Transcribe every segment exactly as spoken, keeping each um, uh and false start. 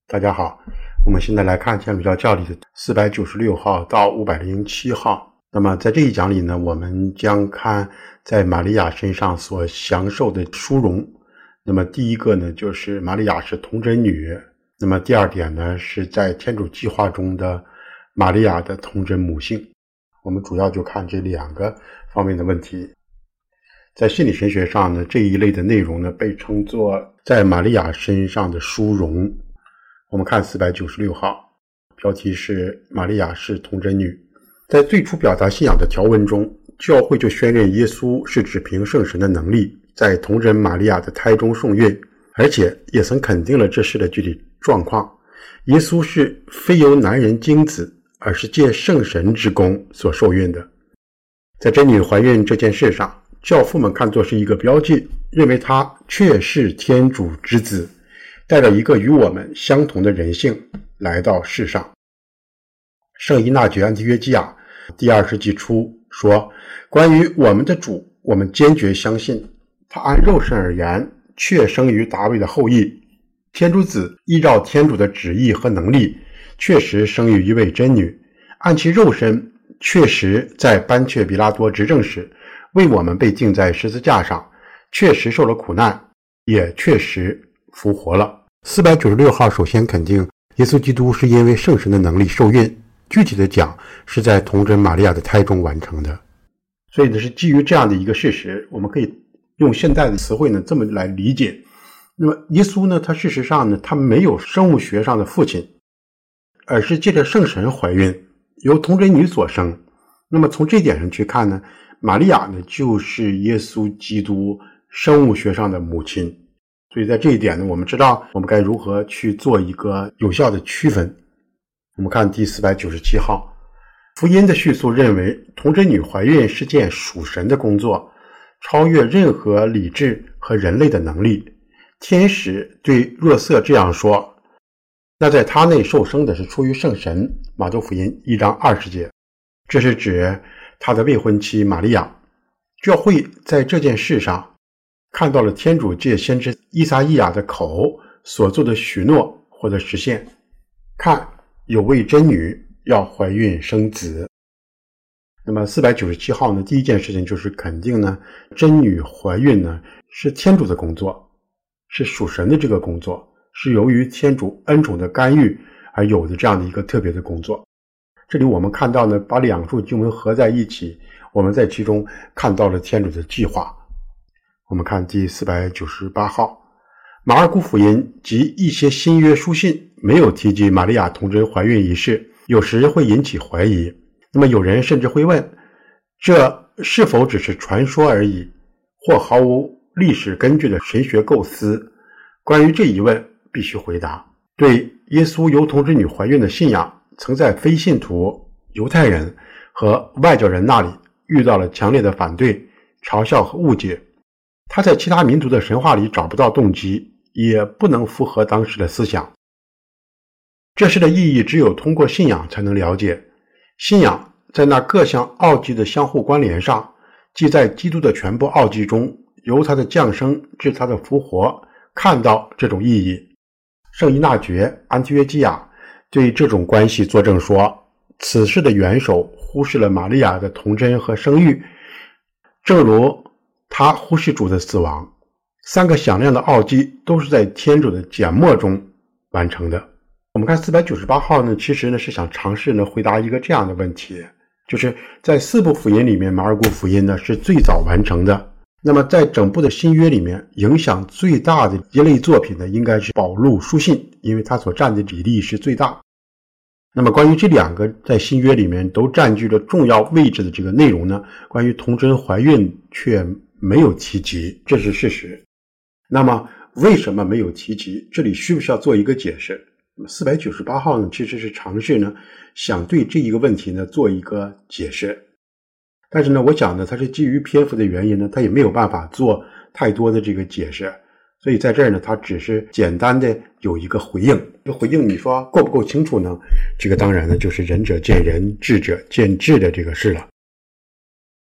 大家好，我们现在来看天主教教理的四百九十六号到五百零七号。那么在这一讲里呢，我们将看在玛利亚身上所享受的殊荣。那么第一个呢，就是玛利亚是童贞女。那么第二点呢，是在天主计划中的玛利亚的童贞母性。我们主要就看这两个方面的问题。在心理神学上呢，这一类的内容呢，被称作在玛利亚身上的殊荣。我们看四百九十六号，标题是玛利亚是童贞女。在最初表达信仰的条文中，教会就宣认耶稣是只凭圣神的能力在童贞玛利亚的胎中受孕，而且也曾肯定了这事的具体状况。耶稣是非由男人精子，而是借圣神之功所受孕的。在真女怀孕这件事上，教父们看作是一个标记，认为她确是天主之子，带着一个与我们相同的人性来到世上。圣依纳爵安提约基亚第二世纪初说，关于我们的主，我们坚决相信他按肉身而言确生于达味的后裔，天主子依照天主的旨意和能力确实生于一位真女，按其肉身确实在班却比拉多执政时为我们被钉在十字架上，确实受了苦难，也确实复活了。四百九十六号首先肯定耶稣基督是因为圣神的能力受孕，具体的讲是在童贞玛利亚的胎中完成的。所以呢，是基于这样的一个事实，我们可以用现代的词汇呢这么来理解。那么耶稣呢，他事实上呢，他没有生物学上的父亲，而是借着圣神怀孕，由童贞女所生。那么从这点上去看呢，玛利亚呢就是耶稣基督生物学上的母亲。所以在这一点呢，我们知道我们该如何去做一个有效的区分。我们看第四百九十七号，福音的叙述认为童贞女怀孕是件属神的工作，超越任何理智和人类的能力。天使对若瑟这样说，那在他内受生的是出于圣神，马窦福音一章二十节，这是指他的未婚妻玛利亚。教会在这件事上看到了天主借先知依撒意亚的口所做的许诺或者实现，看有位真女要怀孕生子。那么四百九十七号呢，第一件事情就是肯定呢，真女怀孕呢是天主的工作，是属神的这个工作，是由于天主恩宠的干预而有的这样的一个特别的工作。这里我们看到呢，把两处经文合在一起，我们在其中看到了天主的计划。我们看第四百九十八号，马尔谷福音及一些新约书信没有提及玛利亚童贞怀孕一事，有时会引起怀疑。那么有人甚至会问，这是否只是传说而已，或毫无历史根据的神学构思？关于这一问必须回答。对耶稣由童贞女怀孕的信仰，曾在非信徒、犹太人和外教人那里遇到了强烈的反对、嘲笑和误解。他在其他民族的神话里找不到动机，也不能符合当时的思想。这事的意义只有通过信仰才能了解。信仰在那各项奥迹的相互关联上，即在基督的全部奥迹中，由他的降生至他的复活，看到这种意义。圣依纳爵安提约基亚对这种关系作证说，此事的元首忽视了玛利亚的童贞和生育，正如他忽视主的死亡。三个响亮的奥迹都是在天主的缄默中完成的。我们看四百九十八号呢，其实呢是想尝试呢回答一个这样的问题，就是在四部福音里面，马尔谷福音呢是最早完成的。那么在整部的新约里面，影响最大的一类作品呢，应该是保禄书信，因为它所占的比例是最大。那么关于这两个在新约里面都占据了重要位置的这个内容呢，关于童贞怀孕却没有提及，这是事实。那么为什么没有提及？这里需不需要做一个解释？四百九十八号呢，其实是尝试呢想对这一个问题呢做一个解释。但是呢，我想呢，它是基于篇幅的原因呢，它也没有办法做太多的这个解释。所以在这儿呢，它只是简单的有一个回应。这个回应你说够不够清楚呢？这个当然呢，就是仁者见仁，智者见智的这个事了。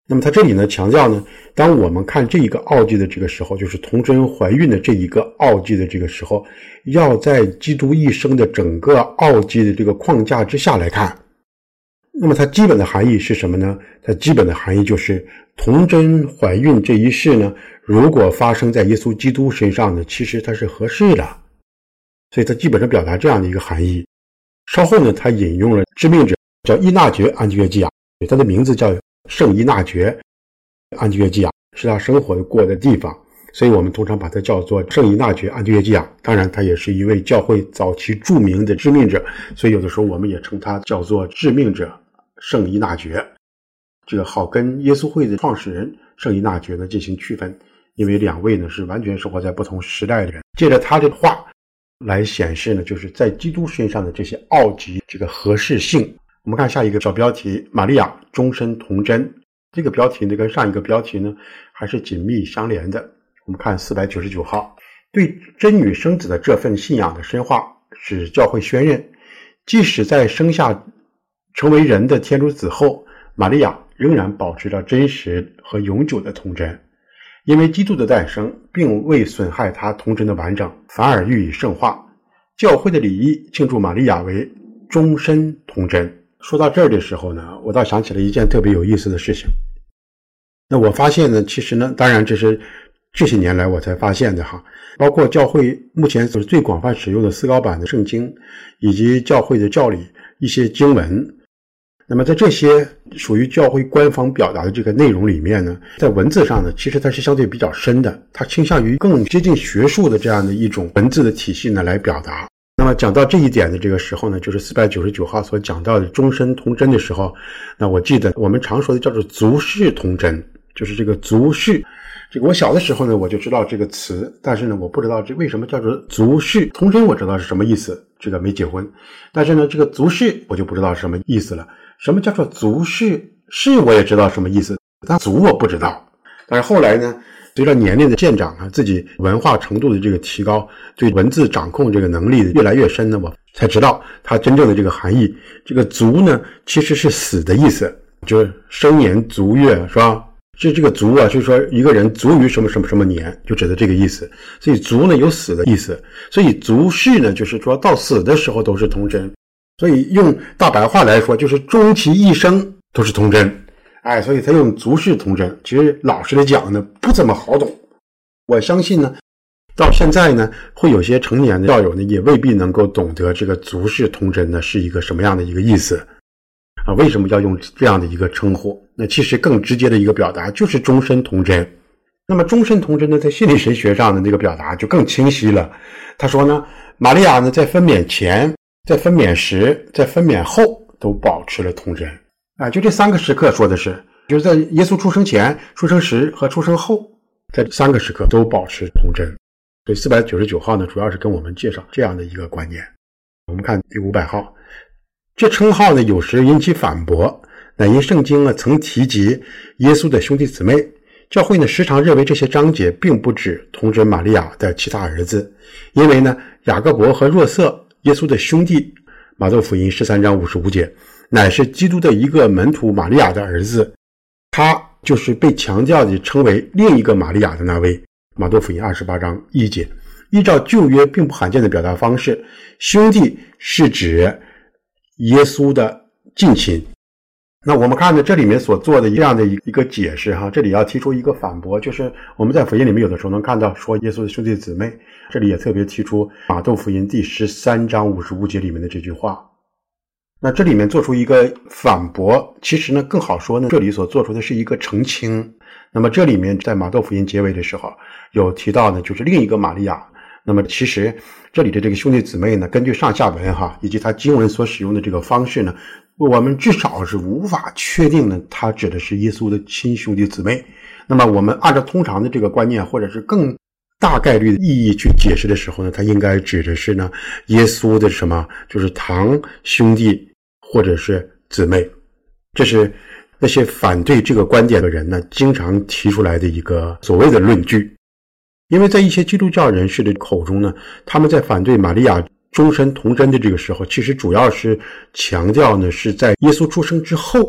那么他这里呢强调呢，当我们看这一个奥迹的这个时候，就是童贞怀孕的这一个奥迹的这个时候，要在基督一生的整个奥迹的这个框架之下来看。那么它基本的含义是什么呢？它基本的含义就是童贞怀孕这一事呢，如果发生在耶稣基督身上呢，其实它是合适的。所以它基本上表达这样的一个含义。稍后呢，他引用了致命者叫依纳爵安提约基亚，他的名字叫圣依纳爵安提约基亚，是他生活过的地方，所以我们通常把它叫做圣依纳爵安提约基亚。当然他也是一位教会早期著名的致命者，所以有的时候我们也称他叫做致命者圣依纳爵，这个好跟耶稣会的创始人圣依纳爵呢进行区分，因为两位呢是完全生活在不同时代的人。借着他的话来显示呢，就是在基督身上的这些奥迹这个合适性。我们看下一个小标题，玛利亚终身童贞。这个标题呢跟上一个标题呢还是紧密相连的。我们看四百九十九号，对真女生子的这份信仰的深化，使教会宣认，即使在生下成为人的天主子后，玛利亚仍然保持着真实和永久的童贞。因为基督的诞生并未损害他童贞的完整，反而予以圣化。教会的礼仪庆祝玛利亚为终身童贞。说到这儿的时候呢，我倒想起了一件特别有意思的事情。那我发现呢，其实呢，当然这是这些年来我才发现的哈，包括教会目前所最广泛使用的思高版的圣经，以及教会的教理一些经文。那么在这些属于教会官方表达的这个内容里面呢，在文字上呢，其实它是相对比较深的，它倾向于更接近学术的这样的一种文字的体系呢来表达。那么讲到这一点的这个时候呢，就是四百九十九号所讲到的终身童贞的时候，那我记得我们常说的叫做族世童贞，就是这个族世。这个我小的时候呢，我就知道这个词，但是呢，我不知道这为什么叫做族世童贞，我知道是什么意思，这个没结婚。但是呢，这个族世我就不知道是什么意思了。什么叫做族世？世我也知道什么意思，但族我不知道。但是后来呢，随着年龄的渐长啊，自己文化程度的这个提高，对文字掌控这个能力越来越深呢，我才知道它真正的这个含义。这个族呢，其实是死的意思，就是生年卒月，是吧？是这个卒啊，就是说一个人卒于什么什么什么年，就指的这个意思。所以卒呢有死的意思，所以族世呢就是说到死的时候都是童贞。所以用大白话来说，就是终其一生都是童贞。哎，所以他用族世童贞，其实老实的讲呢，不怎么好懂。我相信呢，到现在呢，会有些成年的教友呢，也未必能够懂得这个族世童贞呢是一个什么样的一个意思啊？为什么要用这样的一个称呼？那其实更直接的一个表达就是终身童贞。那么终身童贞呢，在心理神学上的那个表达就更清晰了。他说呢，玛利亚呢在分娩前、在分娩时、在分娩后都保持了童贞。啊，就这三个时刻说的是，就是在耶稣出生前、出生时和出生后，在三个时刻都保持童贞。所以四百九十九号呢，主要是跟我们介绍这样的一个观念。我们看第五百号，这称号呢有时引起反驳，乃因圣经呢曾提及耶稣的兄弟姊妹，教会呢时常认为这些章节并不指童贞玛利亚的其他儿子，因为呢雅各伯和若瑟耶稣的兄弟，马窦福音十三章五十五节，乃是基督的一个门徒玛利亚的儿子，他就是被强调的称为另一个玛利亚的那位。马窦福音二十八章一节，依照旧约并不罕见的表达方式，兄弟是指耶稣的近亲。那我们看呢，这里面所做的这样的一个解释哈，这里要提出一个反驳，就是我们在福音里面有的时候能看到说耶稣的兄弟姊妹，这里也特别提出马窦福音第十三章五十五节里面的这句话。那这里面做出一个反驳，其实呢更好说呢，这里所做出的是一个澄清。那么这里面在马窦福音结尾的时候有提到呢，就是另一个玛利亚。那么其实这里的这个兄弟姊妹呢，根据上下文哈，以及他经文所使用的这个方式呢，我们至少是无法确定呢，他指的是耶稣的亲兄弟姊妹。那么我们按照通常的这个观念，或者是更大概率的意义去解释的时候呢，他应该指的是呢，耶稣的什么，就是堂兄弟或者是姊妹。这是那些反对这个观点的人呢，经常提出来的一个所谓的论据。因为在一些基督教人士的口中呢，他们在反对玛利亚终身童贞的这个时候，其实主要是强调呢，是在耶稣出生之后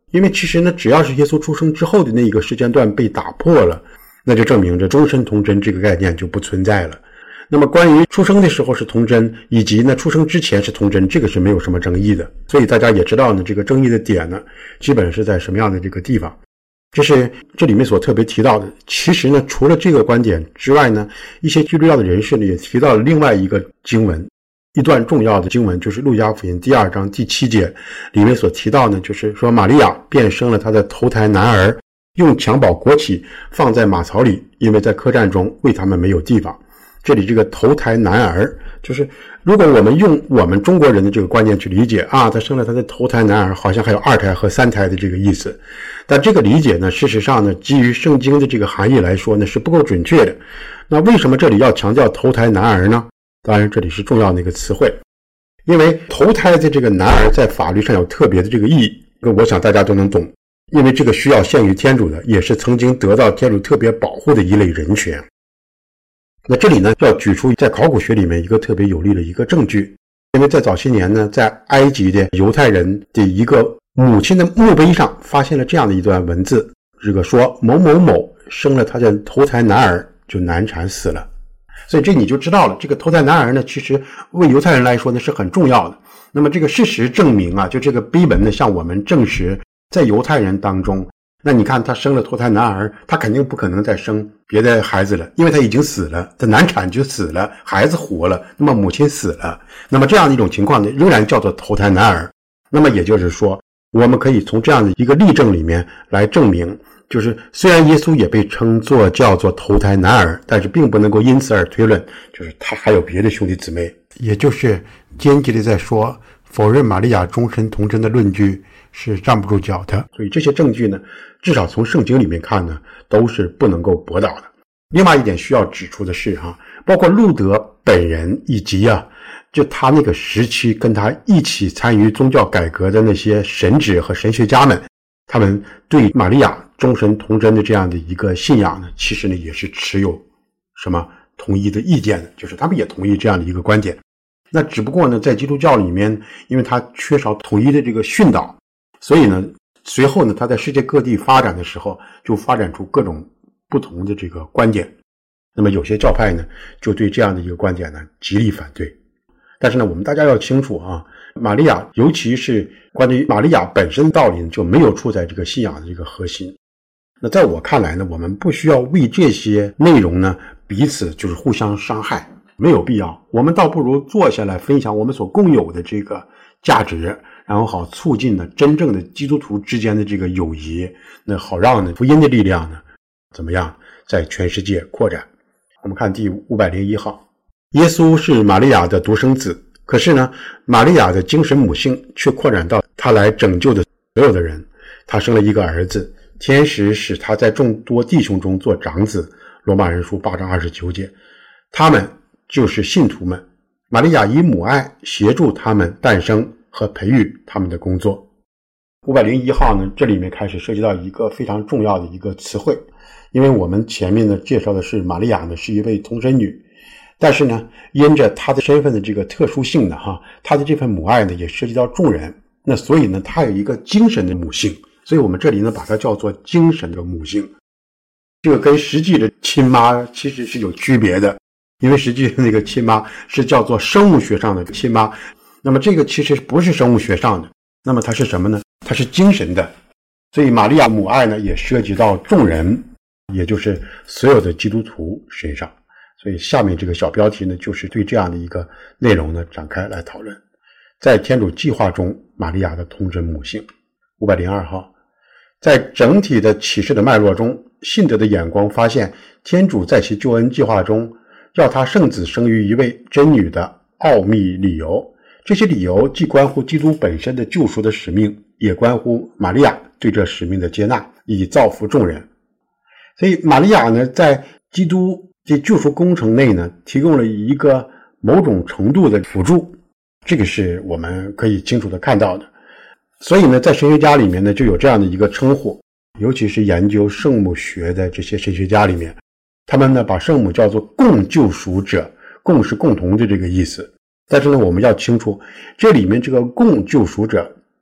因为其实呢，只要是耶稣出生之后的那一个时间段被打破了，那就证明着终身童真这个概念就不存在了。那么关于出生的时候是童真，以及呢出生之前是童真，这个是没有什么争议的。所以大家也知道呢，这个争议的点呢，基本是在什么样的这个地方。这是这里面所特别提到的。其实呢，除了这个观点之外呢，一些基督教的人士呢也提到了另外一个经文，一段重要的经文，就是路加福音第二章第七节里面所提到呢，就是说玛利亚便生了她的头胎男儿，用襁褓裹起，放在马槽里，因为在客栈中为他们没有地方。这里这个头胎男儿，就是如果我们用我们中国人的这个观念去理解啊，他生了他的头胎男儿，好像还有二胎和三胎的这个意思。但这个理解呢，事实上呢，基于圣经的这个含义来说呢，是不够准确的。那为什么这里要强调头胎男儿呢？当然这里是重要的一个词汇，因为头胎的这个男儿在法律上有特别的这个意义，我想大家都能懂，因为这个需要献于天主的，也是曾经得到天主特别保护的一类人权。那这里呢，要举出在考古学里面一个特别有力的一个证据，因为在早些年呢，在埃及的犹太人的一个母亲的墓碑上发现了这样的一段文字，这个说某某某生了他的头胎男儿就难产死了。所以这你就知道了，这个头胎男儿呢，其实为犹太人来说呢是很重要的。那么这个事实证明啊，就这个碑文呢向我们证实，在犹太人当中，那你看他生了头胎男儿，他肯定不可能再生别的孩子了，因为他已经死了，他难产就死了，孩子活了，那么母亲死了，那么这样的一种情况呢，仍然叫做头胎男儿。那么也就是说，我们可以从这样的一个例证里面来证明，就是虽然耶稣也被称作叫做头胎男儿，但是并不能够因此而推论就是他还有别的兄弟姊妹，也就是间接的在说否认玛利亚终身童真的论据是站不住脚的。所以这些证据呢，至少从圣经里面看呢，都是不能够驳倒的。另外一点需要指出的是哈，包括路德本人以及啊，就他那个时期跟他一起参与宗教改革的那些神职和神学家们，他们对玛利亚终身童真的这样的一个信仰呢，其实呢也是持有什么同一的意见的，就是他们也同意这样的一个观点。那只不过呢，在基督教里面，因为他缺少统一的这个训导，所以呢，随后呢，他在世界各地发展的时候，就发展出各种不同的这个观点。那么有些教派呢，就对这样的一个观点呢，极力反对。但是呢，我们大家要清楚啊，玛利亚，尤其是关于玛利亚本身的道理，就没有处在这个信仰的这个核心。那在我看来呢，我们不需要为这些内容呢，彼此就是互相伤害，没有必要。我们倒不如坐下来分享我们所共有的这个价值，然后好促进呢真正的基督徒之间的这个友谊，那好让呢福音的力量呢怎么样在全世界扩展。我们看第五百零一号，耶稣是玛利亚的独生子，可是呢，玛利亚的精神母性却扩展到他来拯救的所有的人。他生了一个儿子，天使使他在众多弟兄中做长子，罗马人书八章二十九节。他们就是信徒们，玛利亚以母爱协助他们诞生和培育他们的工作。五百零一号呢，这里面开始涉及到一个非常重要的一个词汇，因为我们前面呢介绍的是玛利亚呢是一位童贞女，但是呢，因着她的身份的这个特殊性呢，哈，她的这份母爱呢也涉及到众人，那所以呢，她有一个精神的母性，所以我们这里呢把它叫做精神的母性。这个跟实际的亲妈其实是有区别的，因为实际那个亲妈是叫做生物学上的亲妈，那么这个其实不是生物学上的，那么它是什么呢？它是精神的。所以玛利亚母爱呢也涉及到众人，也就是所有的基督徒身上。所以下面这个小标题呢，就是对这样的一个内容呢展开来讨论。在天主计划中，玛利亚的童真母性。五百零二号，在整体的启示的脉络中，信德的眼光发现，天主在其救恩计划中要他圣子生于一位真女的奥秘理由。这些理由既关乎基督本身的救赎的使命，也关乎玛利亚对这使命的接纳，以造福众人。所以玛利亚呢，在基督的救赎工程内呢，提供了一个某种程度的辅助，这个是我们可以清楚的看到的。所以呢，在神学家里面呢，就有这样的一个称呼，尤其是研究圣母学的这些神学家里面，他们呢把圣母叫做共救赎者，共是共同的这个意思。但是呢，我们要清楚，这里面这个共救赎者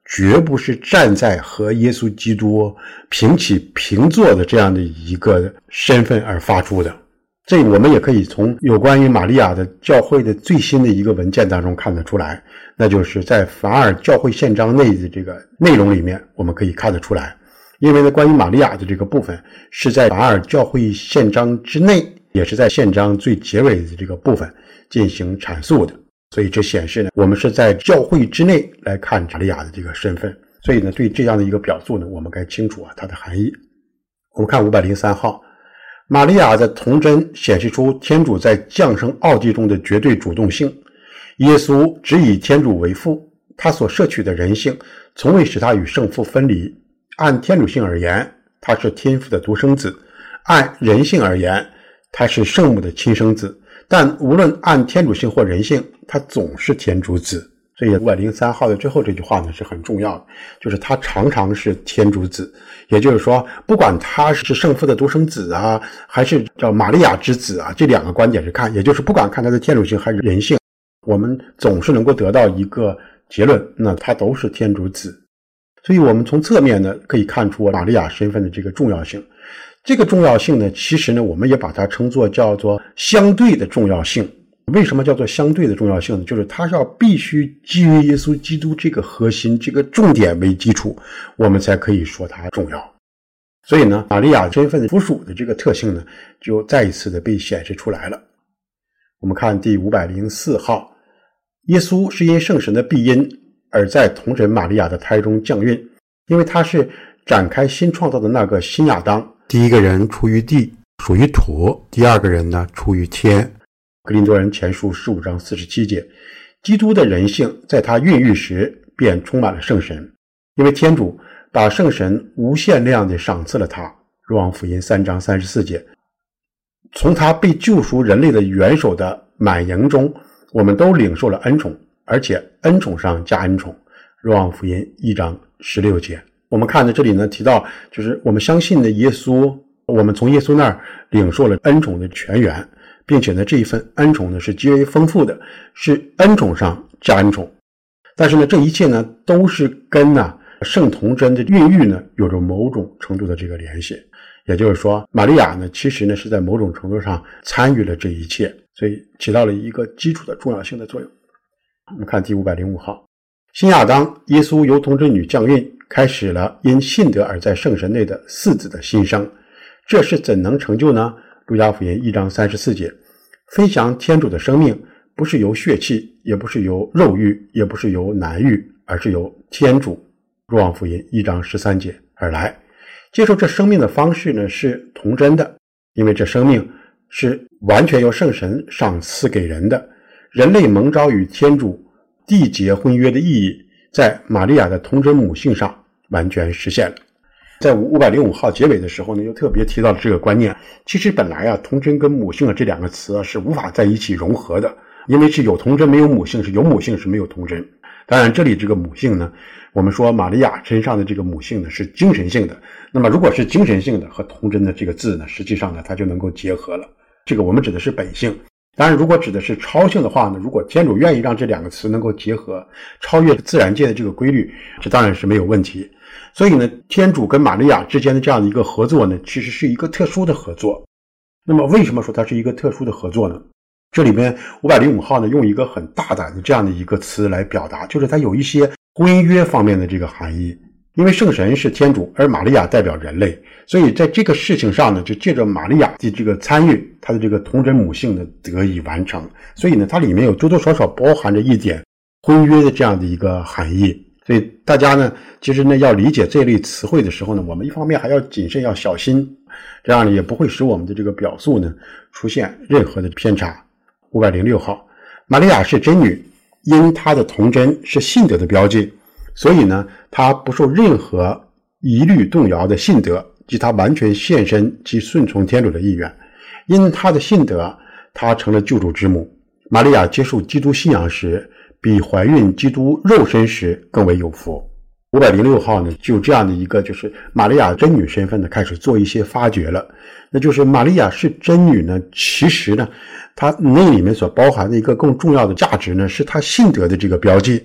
绝不是站在和耶稣基督平起平坐的这样的一个身份而发出的。这我们也可以从有关于玛利亚的教会的最新的一个文件当中看得出来，那就是在凡尔教会宪章内的这个内容里面我们可以看得出来。因为呢，关于玛利亚的这个部分是在凡尔教会宪章之内，也是在宪章最结尾的这个部分进行阐述的，所以这显示呢，我们是在教会之内来看玛利亚的这个身份。所以呢，对这样的一个表述呢，我们该清楚啊它的含义。我们看五百零三号，玛利亚的童真显示出天主在降生奥迹中的绝对主动性。耶稣只以天主为父，他所摄取的人性从未使他与圣父分离。按天主性而言，他是天父的独生子；按人性而言，他是圣母的亲生子。但无论按天主性或人性，他总是天主子。所以五百零三号的最后这句话呢是很重要的，就是他常常是天主子。也就是说，不管他是圣父的独生子啊，还是叫玛利亚之子啊，这两个观点是看，也就是不管看他的天主性还是人性，我们总是能够得到一个结论，那他都是天主子。所以我们从侧面呢可以看出玛利亚身份的这个重要性。这个重要性呢，其实呢我们也把它称作叫做相对的重要性。为什么叫做相对的重要性呢？就是它要必须基于耶稣基督这个核心这个重点为基础，我们才可以说它重要。所以呢，玛利亚身份的附属的这个特性呢就再一次的被显示出来了。我们看第五百零四号，耶稣是因圣神的庇荫而在童神玛利亚的胎中降孕，因为他是展开新创造的那个新亚当。第一个人出于地，属于土；第二个人呢，出于天。格林多人前书十五章四十七节，基督的人性在他孕育时便充满了圣神，因为天主把圣神无限量地赏赐了他。若望福音三章三十四节，从他被救赎人类的元首的满盈中，我们都领受了恩宠，而且恩宠上加恩宠。若望福音一章十六节。我们看到这里呢提到，就是我们相信的耶稣，我们从耶稣那儿领受了恩宠的全源，并且呢这一份恩宠呢是极为丰富的，是恩宠上加恩宠。但是呢这一切呢都是跟呢圣童真的孕育呢有着某种程度的这个联系。也就是说，玛利亚呢其实呢是在某种程度上参与了这一切，所以起到了一个基础的重要性的作用。我们看第五百零五号，新亚当耶稣由童贞女降孕，开始了因信德而在圣神内的嗣子的新生。这是怎能成就呢？路加福音一章三十四节，分享天主的生命不是由血气，也不是由肉欲，也不是由男欲，而是由天主，若望福音一章十三节而来。接受这生命的方式呢是童真的，因为这生命是完全由圣神赏赐给人的。人类蒙召与天主缔结婚约的意义，在玛利亚的童真母性上完全实现了。在五百零五号结尾的时候呢，又特别提到了这个观念。其实本来啊，童真跟母性的这两个词啊是无法在一起融合的，因为是有童真没有母性，是有母性是没有童真。当然这里这个母性呢，我们说玛利亚身上的这个母性呢是精神性的，那么如果是精神性的和童真的这个字呢，实际上呢它就能够结合了。这个我们指的是本性。当然如果指的是超性的话呢，如果天主愿意让这两个词能够结合，超越自然界的这个规律，这当然是没有问题。所以呢，天主跟玛利亚之间的这样的一个合作呢，其实是一个特殊的合作。那么为什么说它是一个特殊的合作呢？这里面五百零五号呢用一个很大胆的这样的一个词来表达，就是它有一些婚约方面的这个含义。因为圣神是天主，而玛利亚代表人类，所以在这个事情上呢，就借着玛利亚的这个参与，她的这个童真母性呢得以完成。所以呢，它里面有多多少少包含着一点婚约的这样的一个含义。所以大家呢，其实呢要理解这类词汇的时候呢，我们一方面还要谨慎，要小心，这样呢也不会使我们的这个表述呢出现任何的偏差。五百零六号，玛利亚是真女，因她的童真是信德的标记，所以呢她不受任何疑虑动摇的信德，即她完全献身及顺从天主的意愿。因她的信德，她成了救主之母。玛利亚接受基督信仰时，比怀孕基督肉身时更为有福。五百零六号呢，就这样的一个就是玛利亚真女身份呢开始做一些发掘了。那就是玛利亚是真女呢，其实呢它那里面所包含的一个更重要的价值呢，是她信德的这个标记。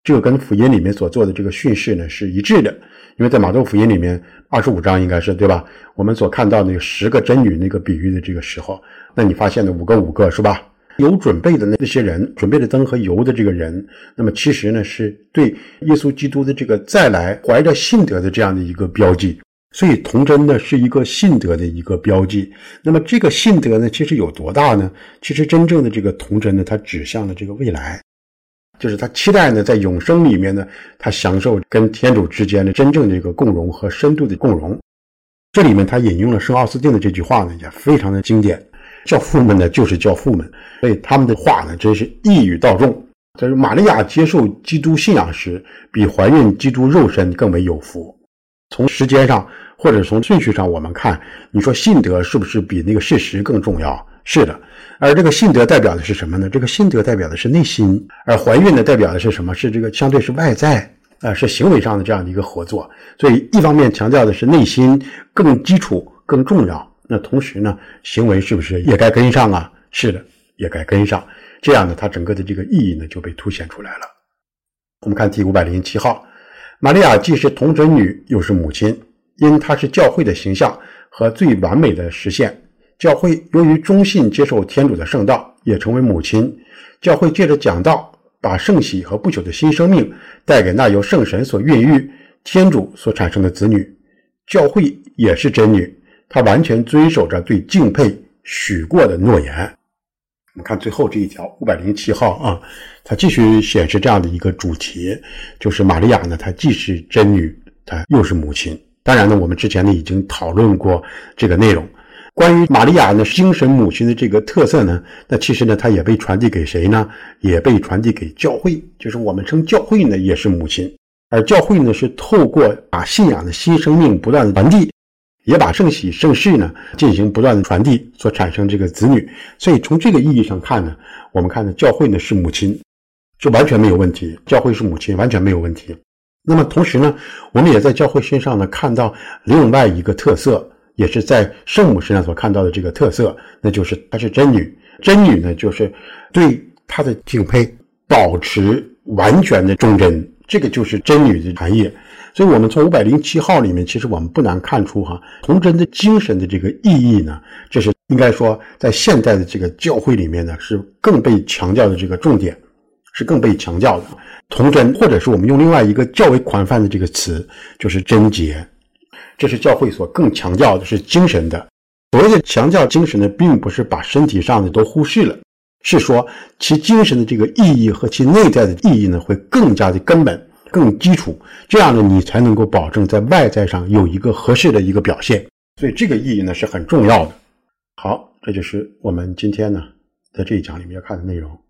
这个跟福音里面所做的这个训示呢是一致的。因为在马窦福音里面二十五章应该是对吧，我们所看到那个十个真女那个比喻的这个时候，那你发现的五个五个是吧，有准备的那些人，准备的灯和油的这个人，那么其实呢是对耶稣基督的这个再来怀着信德的这样的一个标记。所以童真呢是一个信德的一个标记。那么这个信德呢其实有多大呢？其实真正的这个童真呢，它指向了这个未来，就是他期待呢在永生里面呢，他享受跟天主之间的真正这个共融和深度的共融。这里面他引用了圣奥斯定的这句话呢，也非常的经典，教父们呢就是教父们，所以他们的话呢真是一语道中。就是玛利亚接受基督信仰时，比怀孕基督肉身更为有福。从时间上或者从顺序上我们看，你说信德是不是比那个事实更重要？是的。而这个信德代表的是什么呢？这个信德代表的是内心，而怀孕呢代表的是什么？是这个相对是外在，呃，是行为上的这样的一个合作。所以一方面强调的是内心更基础更重要，那同时呢行为是不是也该跟上啊？是的，也该跟上。这样呢它整个的这个意义呢就被凸显出来了。我们看第五百零七号，玛利亚既是童真女又是母亲，因她是教会的形象和最完美的实现。教会由于忠信接受天主的圣道，也成为母亲。教会借着讲道，把圣喜和不朽的新生命带给那由圣神所孕育、天主所产生的子女。教会也是真女，她完全遵守着对敬佩许过的诺言。我们看最后这一条五百零七号啊，它继续显示这样的一个主题，就是玛利亚呢，她既是真女，她又是母亲。当然呢，我们之前呢已经讨论过这个内容。关于玛利亚呢精神母亲的这个特色呢，那其实呢它也被传递给谁呢？也被传递给教会，就是我们称教会呢也是母亲。而教会呢是透过把信仰的新生命不断的传递，也把圣喜圣事呢进行不断的传递，所产生这个子女。所以从这个意义上看呢，我们看呢教会呢是母亲，这完全没有问题，教会是母亲完全没有问题。那么同时呢，我们也在教会身上呢看到另外一个特色，也是在圣母身上所看到的这个特色，那就是她是真女。真女呢就是对她的敬佩保持完全的忠贞，这个就是真女的含义。所以我们从五百零七号里面，其实我们不难看出哈，童真的精神的这个意义呢，这是应该说在现代的这个教会里面呢是更被强调的这个重点，是更被强调的。童真，或者是我们用另外一个较为宽泛的这个词，就是贞洁。这是教会所更强调的是精神的。所谓的强调精神呢，并不是把身体上的都忽视了，是说其精神的这个意义和其内在的意义呢会更加的根本更基础，这样呢你才能够保证在外在上有一个合适的一个表现。所以这个意义呢是很重要的。好，这就是我们今天呢在这一讲里面要看的内容。